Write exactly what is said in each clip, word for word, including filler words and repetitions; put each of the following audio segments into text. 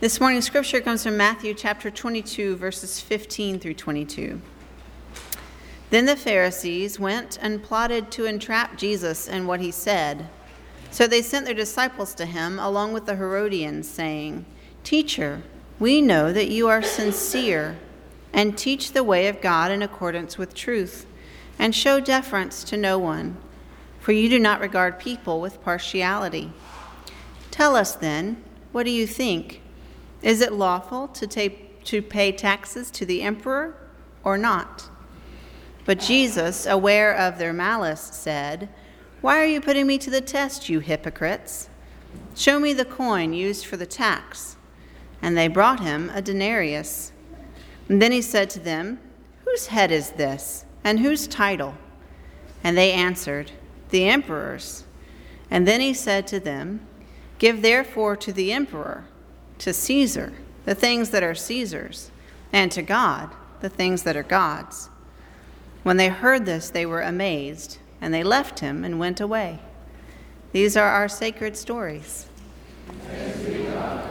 This morning's scripture comes from Matthew chapter twenty-two, verses fifteen through twenty-two. Then the Pharisees went and plotted to entrap Jesus in what he said. So they sent their disciples to him along with the Herodians, saying, "Teacher, we know that you are sincere and teach the way of God in accordance with truth, and show deference to no one, for you do not regard people with partiality. Tell us then, what do you think? Is it lawful to, take, to pay taxes to the emperor or not?" But Jesus, aware of their malice, said, "Why are you putting me to the test, you hypocrites? Show me the coin used for the tax." And they brought him a denarius. And then he said to them, "Whose head is this, and whose title?" And they answered, "The emperor's." And then he said to them, "Give therefore to the emperor, to Caesar, the things that are Caesar's, and to God, the things that are God's." When they heard this, they were amazed, and they left him and went away. These are our sacred stories. Thanks be to God.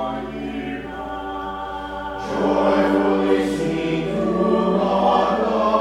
Joyfully sing to God.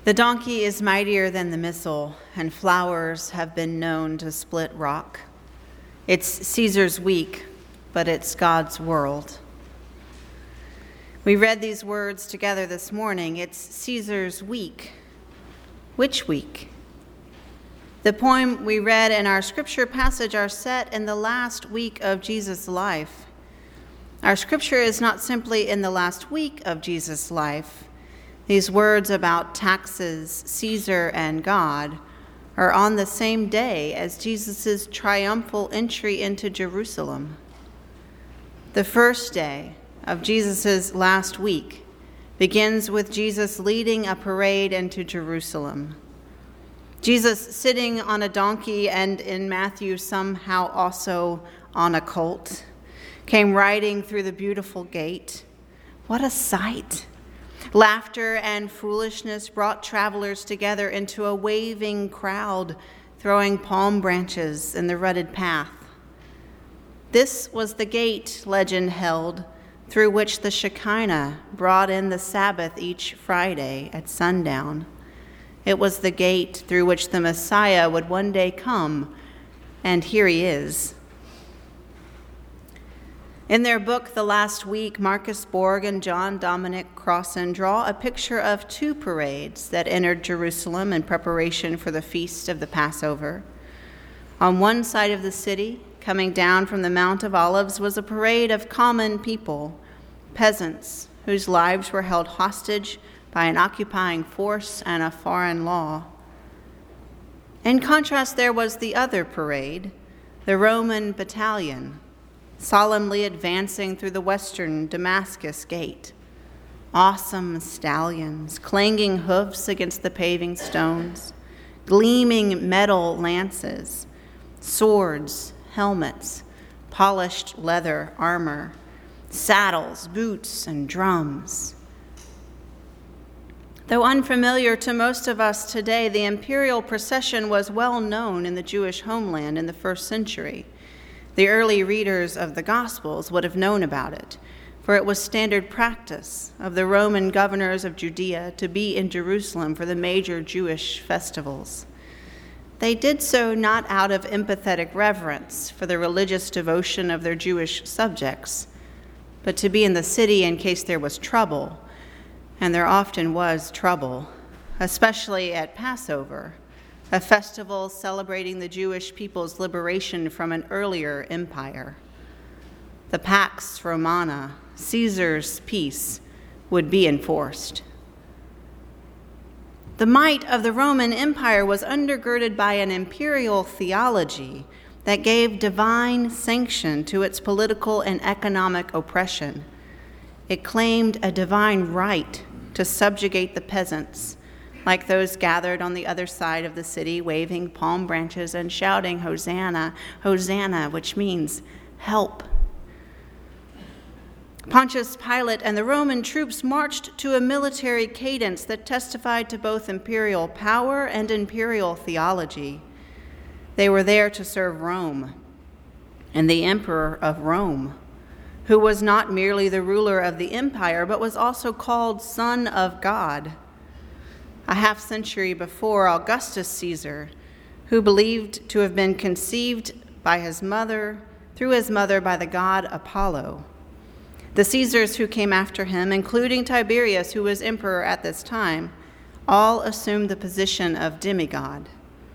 The donkey is mightier than the missile, and flowers have been known to split rock. It's Caesar's week, but it's God's world. We read these words together this morning. It's Caesar's week. Which week? The poem we read in our scripture passage are set in the last week of Jesus' life. Our scripture is not simply in the last week of Jesus' life. These words about taxes, Caesar, and God are on the same day as Jesus' triumphal entry into Jerusalem. The first day of Jesus' last week begins with Jesus leading a parade into Jerusalem. Jesus sitting on a donkey, and in Matthew somehow also on a colt, came riding through the beautiful gate. What a sight! Laughter and foolishness brought travelers together into a waving crowd, throwing palm branches in the rutted path. This was the gate, legend held, through which the Shekinah brought in the Sabbath each Friday at sundown. It was the gate through which the Messiah would one day come, and here he is. In their book, The Last Week, Marcus Borg and John Dominic Crossan draw a picture of two parades that entered Jerusalem in preparation for the feast of the Passover. On one side of the city, coming down from the Mount of Olives, was a parade of common people, peasants whose lives were held hostage by an occupying force and a foreign law. In contrast, there was the other parade, the Roman battalion, solemnly advancing through the western Damascus gate. Awesome stallions, clanging hoofs against the paving stones, gleaming metal lances, swords, helmets, polished leather armor, saddles, boots, and drums. Though unfamiliar to most of us today, the imperial procession was well known in the Jewish homeland in the first century. The early readers of the Gospels would have known about it, for it was standard practice of the Roman governors of Judea to be in Jerusalem for the major Jewish festivals. They did so not out of empathetic reverence for the religious devotion of their Jewish subjects, but to be in the city in case there was trouble, and there often was trouble, especially at Passover, a festival celebrating the Jewish people's liberation from an earlier empire. The Pax Romana, Caesar's peace, would be enforced. The might of the Roman Empire was undergirded by an imperial theology that gave divine sanction to its political and economic oppression. It claimed a divine right to subjugate the peasants, like those gathered on the other side of the city, waving palm branches and shouting, Hosanna, Hosanna, which means help. Pontius Pilate and the Roman troops marched to a military cadence that testified to both imperial power and imperial theology. They were there to serve Rome and the emperor of Rome, who was not merely the ruler of the empire, but was also called Son of God. A half century before Augustus Caesar, who believed to have been conceived by his mother, through his mother by the god Apollo. The Caesars who came after him, including Tiberius, who was emperor at this time, all assumed the position of demigod.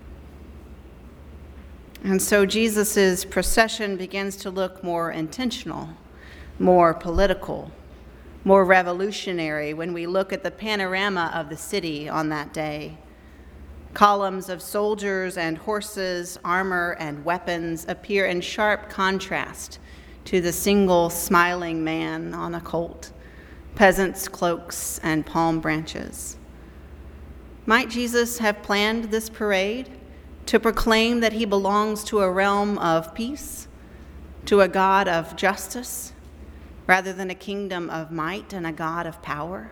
And so Jesus' procession begins to look more intentional, more political, more revolutionary when we look at the panorama of the city on that day. Columns of soldiers and horses, armor and weapons appear in sharp contrast to the single smiling man on a colt, peasants' cloaks and palm branches. Might Jesus have planned this parade to proclaim that he belongs to a realm of peace, to a God of justice, rather than a kingdom of might and a God of power?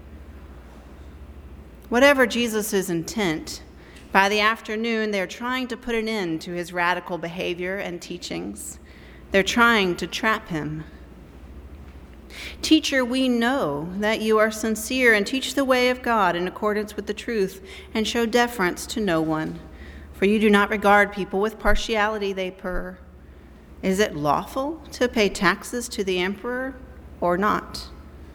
Whatever Jesus' intent, by the afternoon they're trying to put an end to his radical behavior and teachings. They're trying to trap him. Teacher, we know that you are sincere and teach the way of God in accordance with the truth and show deference to no one. For you do not regard people with partiality, they purr. Is it lawful to pay taxes to the emperor or not?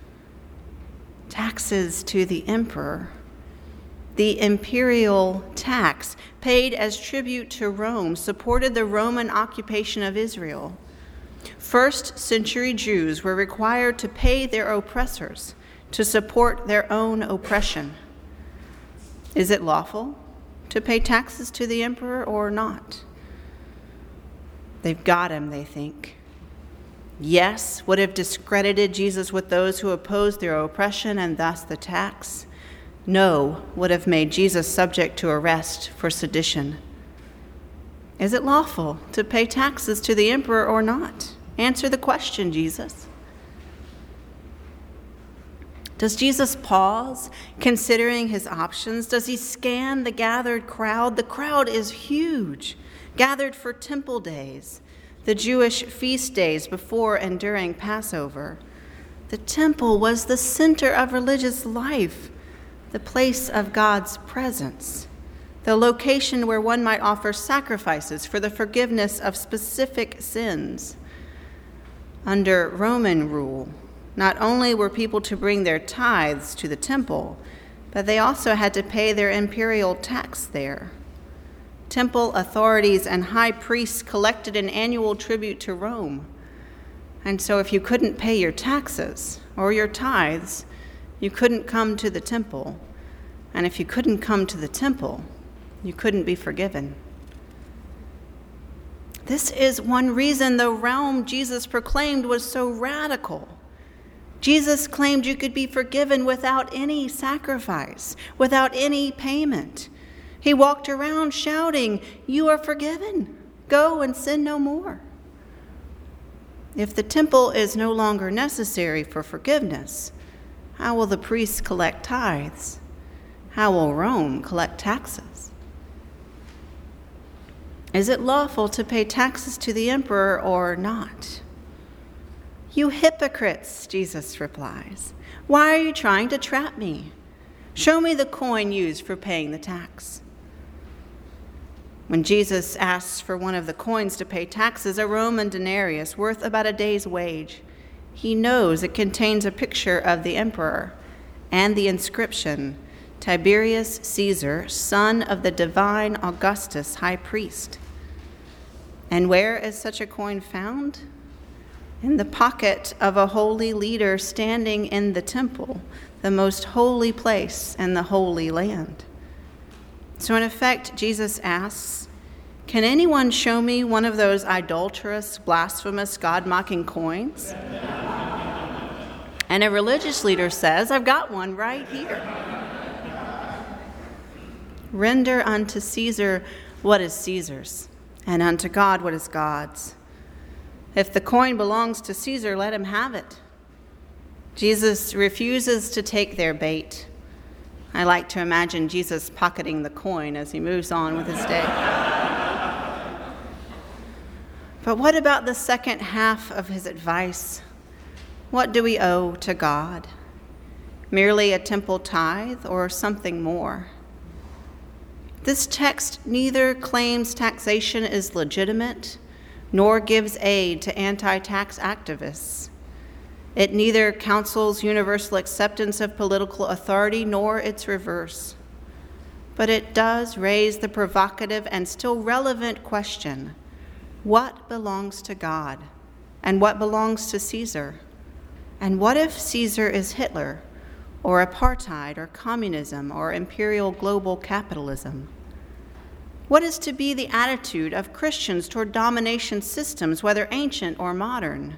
Taxes to the emperor. The imperial tax, paid as tribute to Rome, supported the Roman occupation of Israel. First century Jews were required to pay their oppressors to support their own oppression. Is it lawful to pay taxes to the emperor or not? They've got him, they think. Yes would have discredited Jesus with those who opposed their oppression and thus the tax. No would have made Jesus subject to arrest for sedition. Is it lawful to pay taxes to the emperor or not? Answer the question, Jesus. Does Jesus pause, considering his options? Does he scan the gathered crowd? The crowd is huge, gathered for temple days, the Jewish feast days before and during Passover. The temple was the center of religious life, the place of God's presence, the location where one might offer sacrifices for the forgiveness of specific sins. Under Roman rule, not only were people to bring their tithes to the temple, but they also had to pay their imperial tax there. Temple authorities and high priests collected an annual tribute to Rome. And so if you couldn't pay your taxes or your tithes, you couldn't come to the temple. And if you couldn't come to the temple, you couldn't be forgiven. This is one reason the realm Jesus proclaimed was so radical. Jesus claimed you could be forgiven without any sacrifice, without any payment. He walked around shouting, "You are forgiven. Go and sin no more." If the temple is no longer necessary for forgiveness, how will the priests collect tithes? How will Rome collect taxes? Is it lawful to pay taxes to the emperor or not? "You hypocrites," Jesus replies. "Why are you trying to trap me? Show me the coin used for paying the tax." When Jesus asks for one of the coins to pay taxes, a Roman denarius worth about a day's wage, he knows it contains a picture of the emperor and the inscription, "Tiberius Caesar, son of the divine Augustus, high priest." And where is such a coin found? In the pocket of a holy leader standing in the temple, the most holy place in the Holy Land. So in effect, Jesus asks, can anyone show me one of those idolatrous, blasphemous, God-mocking coins? And a religious leader says, I've got one right here. Render unto Caesar what is Caesar's, and unto God what is God's. If the coin belongs to Caesar, let him have it. Jesus refuses to take their bait. I like to imagine Jesus pocketing the coin as he moves on with his day. But what about the second half of his advice? What do we owe to God? Merely a temple tithe or something more? This text neither claims taxation is legitimate nor gives aid to anti-tax activists. It neither counsels universal acceptance of political authority nor its reverse. But it does raise the provocative and still relevant question, what belongs to God and what belongs to Caesar? And what if Caesar is Hitler or apartheid or communism or imperial global capitalism? What is to be the attitude of Christians toward domination systems, whether ancient or modern?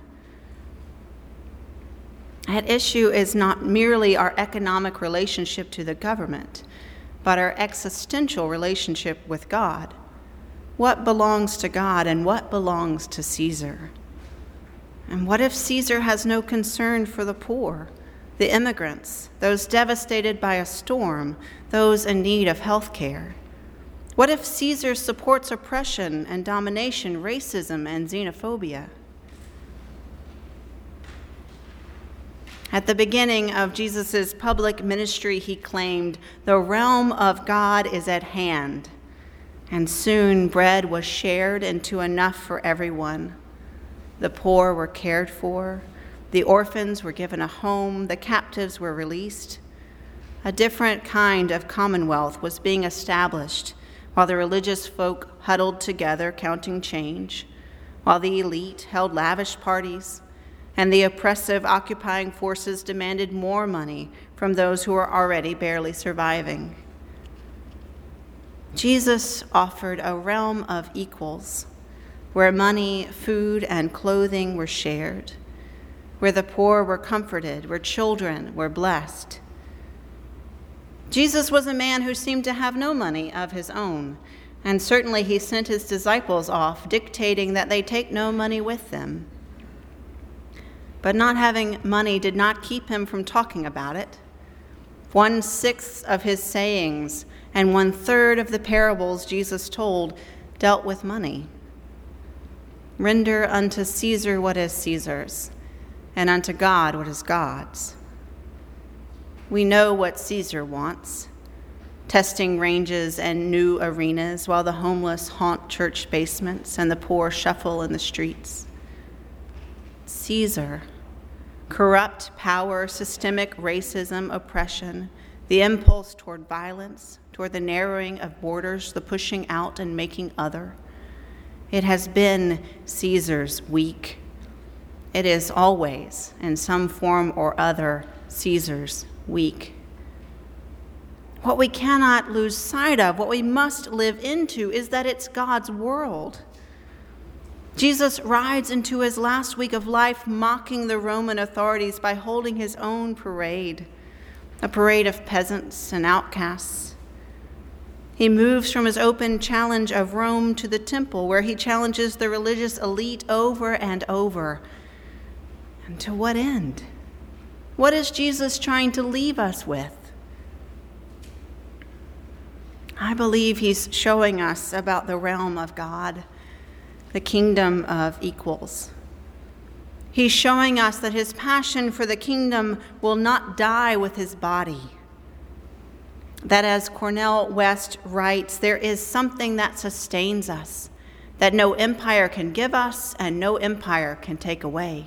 At issue is not merely our economic relationship to the government, but our existential relationship with God. What belongs to God and what belongs to Caesar? And what if Caesar has no concern for the poor, the immigrants, those devastated by a storm, those in need of health care? What if Caesar supports oppression and domination, racism and xenophobia? At the beginning of Jesus' public ministry, he claimed, "The realm of God is at hand." And soon bread was shared into enough for everyone. The poor were cared for. The orphans were given a home. The captives were released. A different kind of commonwealth was being established while the religious folk huddled together counting change, while the elite held lavish parties, and the oppressive occupying forces demanded more money from those who were already barely surviving. Jesus offered a realm of equals, where money, food, and clothing were shared, where the poor were comforted, where children were blessed. Jesus was a man who seemed to have no money of his own, and certainly he sent his disciples off, dictating that they take no money with them. But not having money did not keep him from talking about it. One-sixth of his sayings and one-third of the parables Jesus told dealt with money. Render unto Caesar what is Caesar's, and unto God what is God's. We know what Caesar wants: testing ranges and new arenas, while the homeless haunt church basements and the poor shuffle in the streets. Caesar: corrupt power, systemic racism, oppression, the impulse toward violence, toward the narrowing of borders, the pushing out and making other. It has been Caesar's week. It is always, in some form or other, Caesar's week. What we cannot lose sight of, what we must live into, is that it's God's world. Jesus rides into his last week of life mocking the Roman authorities by holding his own parade, a parade of peasants and outcasts. He moves from his open challenge of Rome to the temple, where he challenges the religious elite over and over. And to what end? What is Jesus trying to leave us with? I believe he's showing us about the realm of God, the kingdom of equals. He's showing us that his passion for the kingdom will not die with his body. That, as Cornel West writes, there is something that sustains us, that no empire can give us and no empire can take away.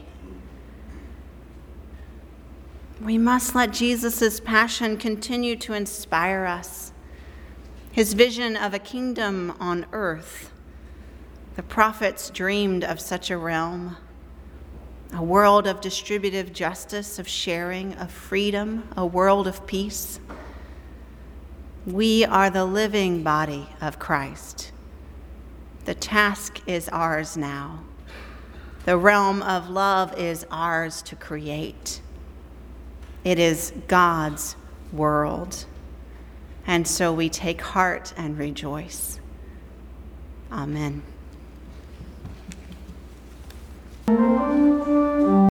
We must let Jesus' passion continue to inspire us. His vision of a kingdom on earth. The prophets dreamed of such a realm, a world of distributive justice, of sharing, of freedom, a world of peace. We are the living body of Christ. The task is ours now. The realm of love is ours to create. It is God's world. And so we take heart and rejoice. Amen.